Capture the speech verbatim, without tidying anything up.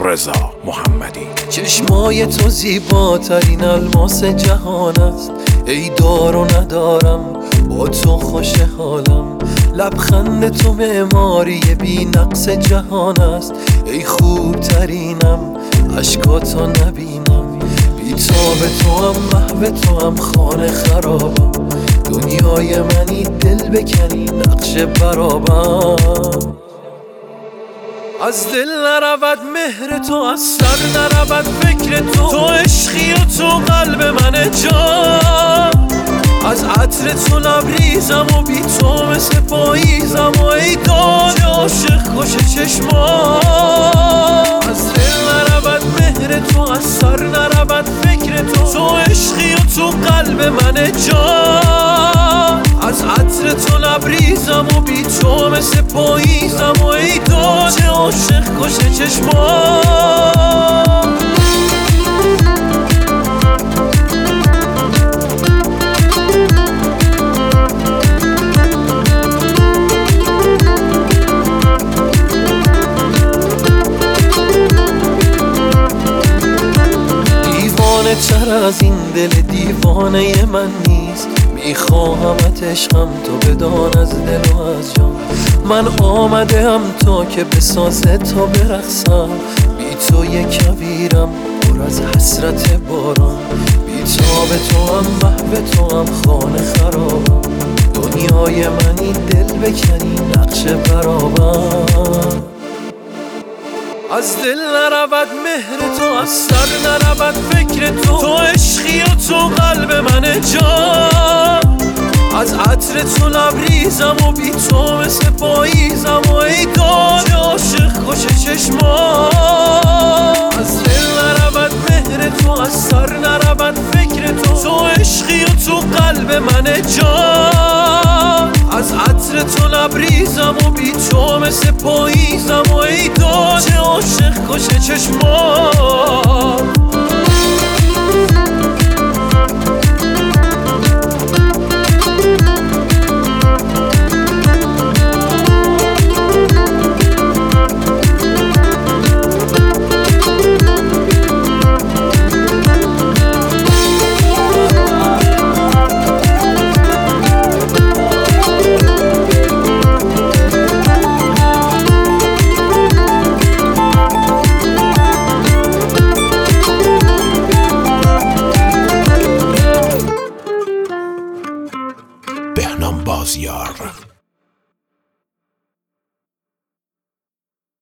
رضا محمدی. چشمای تو زیباترین الماس جهان است، ای دار و ندارم با تو خوش حالم. لبخند تو معماری بی نقص جهان است، ای خوبترینم اشکاتو نبینم. بی تاب تو هم محو تو هم خانه خرابم، دنیای منی دل بکنی نقش برابم. از دل نرود مهر تو، از سر نرود فکر تو، تو عشقی و تو قلب من جان. از عطر تو لبریزم و بی تو مثل پاییزم و ای داد عاشق خوش چشمان. از دل نرود مهر تو، از سر نرود فکر تو، تو عشقی و تو قلب من جان. از عطر تو لبریزم و بی تو مثل پاییزم و ای داد عاشق خوش چشمان. دیوانه تر از این دل دیوانه من نیست، میخواهمت عشقم تو بدان از دل و از جان. من آمدم تا که به ساز تو برقصم، بی تو یک کویرم پر از حسرت باران. بی تاب تو هم محو تو هم خانه خرابم، دنیای منی دل بکنی نقش برابم. از دل نرود مهر تو، از سر نرود فکر تو، تو عشقی و تو قلب من جان. از عطر تو لبریزم و بی تو مثل پاییزم و ای داد عاشق خوش چشمان. از دل نرود مهر تو، از سر نرود فکر تو، تو عشقی و تو قلب من جان. از عطر تو لبریزم و بی تو مثل پاییزم و ای داد عاشق خوش چشمان.